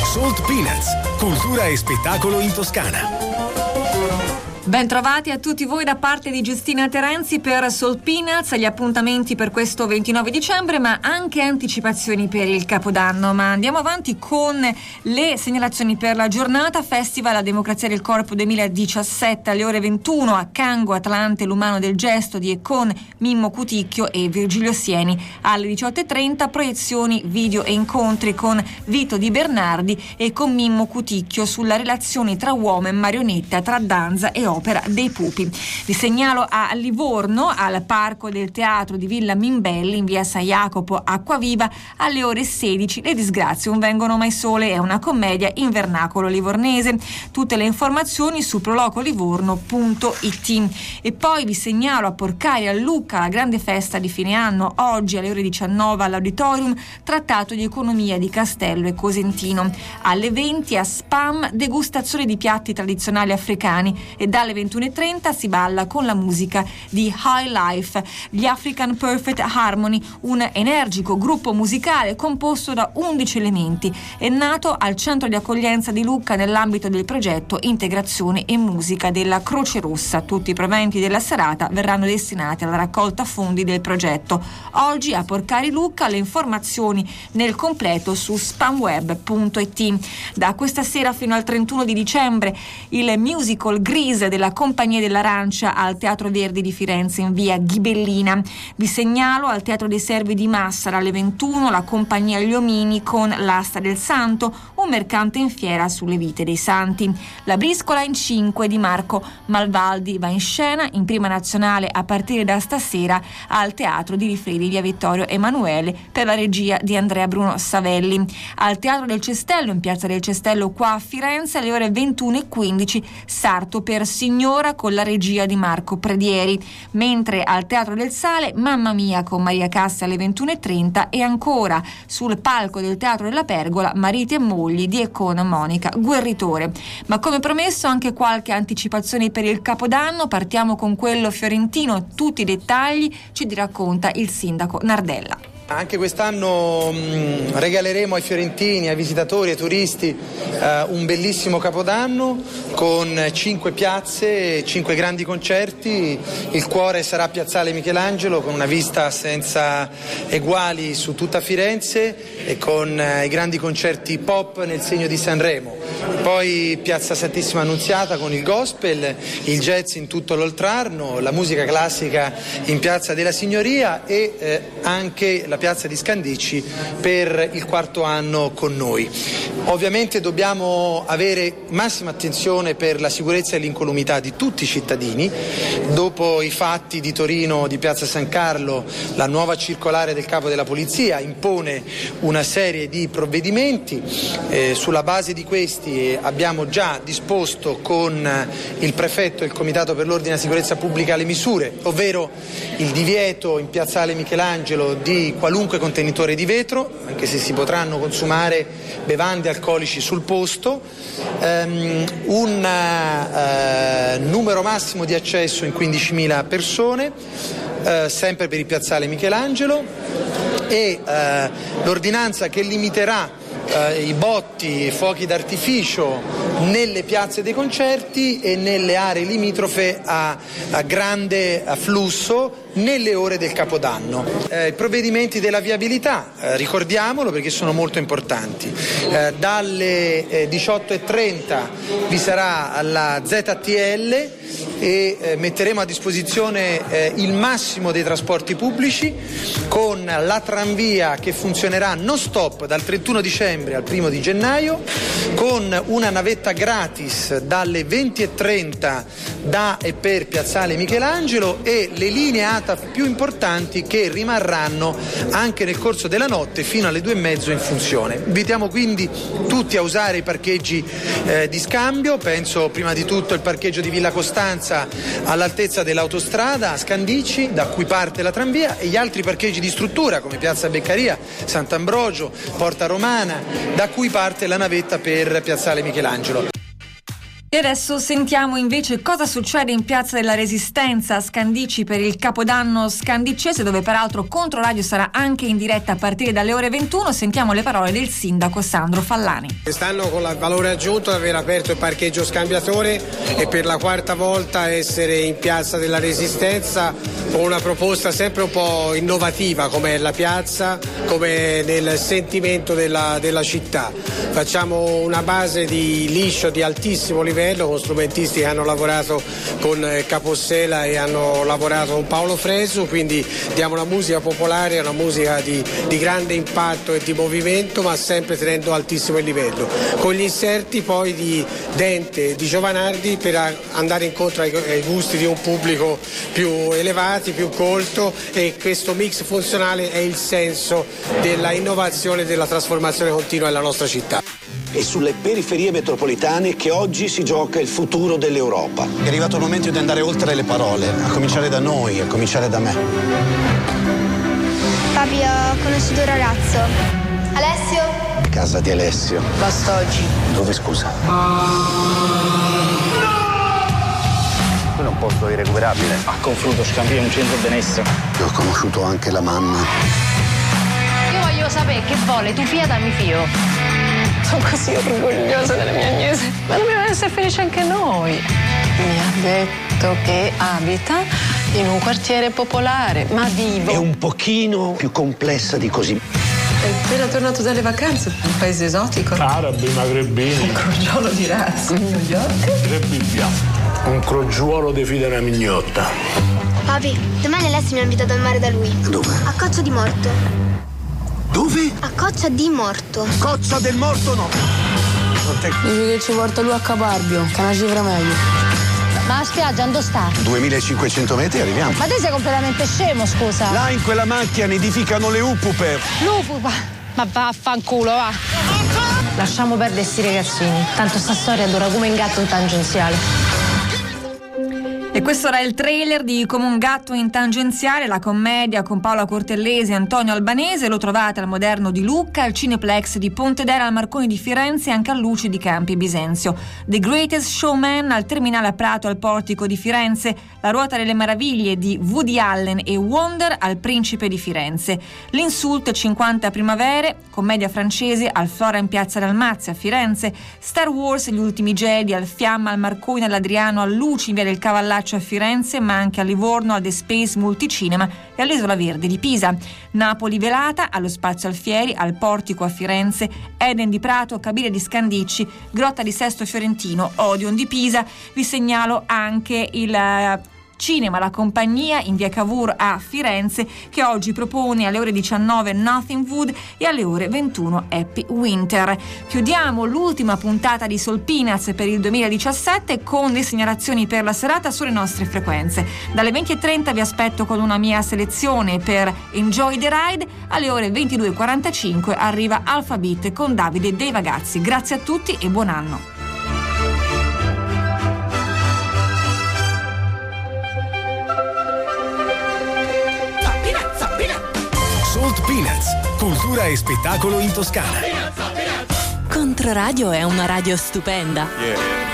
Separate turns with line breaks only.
Salt Peanuts, cultura e spettacolo in Toscana.
Ben trovati a tutti voi da parte di Giustina Terenzi per Salt Peanuts, gli appuntamenti per questo 29 dicembre, ma anche anticipazioni per il Capodanno. Ma andiamo avanti con le segnalazioni per la giornata. Festival La Democrazia del Corpo 2017 alle ore 21 a Cango, Atlante, l'umano del gesto di e con Mimmo Cuticchio e Virgilio Sieni. Alle 18.30 proiezioni, video e incontri con Vito Di Bernardi e con Mimmo Cuticchio sulla relazione tra uomo e marionetta, tra danza e opera dei pupi. Vi segnalo a Livorno, al Parco del Teatro di Villa Mimbelli in via San Jacopo Acquaviva alle ore 16. Le disgrazie non vengono mai sole, è una commedia in vernacolo livornese. Tutte le informazioni su prolocolivorno.it. E poi vi segnalo a Porcaria, a Lucca, la grande festa di fine anno, oggi alle ore 19 all'Auditorium, trattato di economia di Castello e Cosentino. Alle 20 a Spam, degustazione di piatti tradizionali africani, e dalle 21.30 si balla con la musica di High Life, gli African Perfect Harmony, un energico gruppo musicale composto da 11 elementi. È nato al centro di accoglienza di Lucca nell'ambito del progetto Integrazione e Musica della Croce Rossa. Tutti i proventi della serata verranno destinati alla raccolta fondi del progetto. Oggi a Porcari Lucca le informazioni nel completo su spamweb.it. Da questa sera fino al 31 di dicembre il musical Grease della Compagnia dell'Arancia al Teatro Verdi di Firenze in via Ghibellina. Vi segnalo al Teatro dei Servi di Massara alle 21 la Compagnia Gli Omini con L'Asta del Santo, un mercante in fiera sulle vite dei santi. La Briscola in 5 di Marco Malvaldi va in scena in prima nazionale a partire da stasera al Teatro di Rifredi via Vittorio Emanuele per la regia di Andrea Bruno Savelli. Al Teatro del Cestello in piazza del Cestello qua a Firenze alle ore 21.15 Sarto per Signora con la regia di Marco Predieri, mentre al Teatro del Sale Mamma Mia con Maria Cassa alle 21.30 e ancora sul palco del Teatro della Pergola Mariti e mogli di e con Monica Guerritore. Ma come promesso anche qualche anticipazione per il Capodanno, partiamo con quello fiorentino, tutti i dettagli ci racconta il sindaco Nardella.
Anche quest'anno regaleremo ai fiorentini, ai visitatori, ai turisti un bellissimo Capodanno con 5 piazze, 5 grandi concerti. Il cuore sarà Piazzale Michelangelo con una vista senza eguali su tutta Firenze e con i grandi concerti pop nel segno di Sanremo. Poi Piazza Santissima Annunziata con il gospel, il jazz in tutto l'Oltrarno, la musica classica in Piazza della Signoria e anche la Piazza di Scandicci per il quarto anno con noi. Ovviamente dobbiamo avere massima attenzione per la sicurezza e l'incolumità di tutti i cittadini. Dopo i fatti di Torino di Piazza San Carlo, la nuova circolare del capo della polizia impone una serie di provvedimenti. Sulla base di questi abbiamo già disposto con il prefetto e il comitato per l'ordine e la sicurezza pubblica le misure, ovvero il divieto in Piazzale Michelangelo di qualunque contenitore di vetro, anche se si potranno consumare bevande alcolici sul posto, un numero massimo di accesso in 15.000 persone, sempre per il Piazzale Michelangelo, e l'ordinanza che limiterà i botti e fuochi d'artificio nelle piazze dei concerti e nelle aree limitrofe a grande afflusso nelle ore del Capodanno. I provvedimenti della viabilità, ricordiamolo perché sono molto importanti. Dalle 18.30 vi sarà la ZTL e metteremo a disposizione il massimo dei trasporti pubblici con la tranvia che funzionerà non stop dal 31 dicembre al 1 di gennaio, con una navetta gratis dalle 20.30 da e per Piazzale Michelangelo e le linee ATAF più importanti che rimarranno anche nel corso della notte fino alle 2:30 in funzione. Invitiamo quindi tutti a usare i parcheggi di scambio, penso prima di tutto il parcheggio di Villa Costanza all'altezza dell'autostrada a Scandicci da cui parte la tranvia e gli altri parcheggi di struttura come Piazza Beccaria, Sant'Ambrogio, Porta Romana da cui parte la navetta per Piazzale Michelangelo.
E adesso sentiamo invece cosa succede in Piazza della Resistenza a Scandicci per il Capodanno scandiccese, dove peraltro Controradio sarà anche in diretta a partire dalle ore 21. Sentiamo le parole del sindaco Sandro Fallani.
Quest'anno con il valore aggiunto di aver aperto il parcheggio scambiatore e per la quarta volta essere in Piazza della Resistenza con una proposta sempre un po' innovativa, come è la piazza, come nel sentimento della città. Facciamo una base di liscio di altissimo livello con strumentisti che hanno lavorato con Capossela e hanno lavorato con Paolo Fresu, quindi diamo una musica popolare, una musica di grande impatto e di movimento, ma sempre tenendo altissimo il livello, con gli inserti poi di Dente e di Giovanardi per andare incontro ai gusti di un pubblico più elevati, più colto, e questo mix funzionale è il senso della innovazione e della trasformazione continua della nostra città.
E sulle periferie metropolitane che oggi si gioca il futuro dell'Europa. È arrivato il momento di andare oltre le parole, a cominciare da noi, a cominciare da me.
Papi, ho conosciuto un ragazzo. Alessio?
Casa di Alessio.
Basta oggi.
Dove, scusa? Quello è un posto irrecuperabile.
A confronto scambia un centro benessere.
Io ho conosciuto anche la mamma.
Io voglio sapere che vuole, tu fia dammi fio.
Sono così orgogliosa della mia Agnese. Ma dobbiamo essere felici anche noi. Mi ha detto che abita in un quartiere popolare, ma vivo.
È un pochino più complessa di così.
È appena tornato dalle vacanze, un paese esotico.
Arabi, magrebini.
Un crogiolo di razza. New York.
Tre Bibbia. Un crogiuolo di fida una mignotta.
Papi, domani Alessio mi ha invitato al mare da lui.
Dove?
A Coccia di Morto.
Dove?
A Coccia di Morto.
Coccia del Morto no!
Dici che ci porta lui a Caparbio, che è una cifra meglio.
Ma la spiaggia dove sta?
2500 metri arriviamo.
Ma te sei completamente scemo, scusa.
Là in quella macchia nidificano le upupe.
L'upupa. Ma vaffanculo, va. Lasciamo perdere sti ragazzini. Tanto sta storia dura come un gatto in tangenziale.
E questo era il trailer di Come un gatto in tangenziale, la commedia con Paola Cortellesi e Antonio Albanese. Lo trovate al Moderno di Lucca, al Cineplex di Pontedera, al Marconi di Firenze e anche al Luci di Campi Bisenzio. The Greatest Showman al Terminale a Prato al Portico di Firenze, La Ruota delle Meraviglie di Woody Allen e Wonder al Principe di Firenze. L'Insulto 50 Primavere, commedia francese al Flora in Piazza Dalmazia a Firenze. Star Wars Gli Ultimi Jedi al Fiamma, al Marconi, all'Adriano, al Luci in via del Cavallaccio a Firenze, ma anche a Livorno al The Space Multicinema e all'Isola Verde di Pisa. Napoli Velata allo Spazio Alfieri, al Portico a Firenze, Eden di Prato, Cabine di Scandicci, Grotta di Sesto Fiorentino, Odeon di Pisa. Vi segnalo anche il Cinema La Compagnia in via Cavour a Firenze, che oggi propone alle ore 19 Nothing Wood e alle ore 21 Happy Winter. Chiudiamo l'ultima puntata di Soul Peanuts per il 2017 con le segnalazioni per la serata sulle nostre frequenze. Dalle 20:30 vi aspetto con una mia selezione per Enjoy the Ride. Alle ore 22:45 arriva Alphabet con Davide dei Ragazzi. Grazie a tutti e buon anno.
Salt Peanuts, cultura e spettacolo in Toscana.
Controradio è una radio stupenda.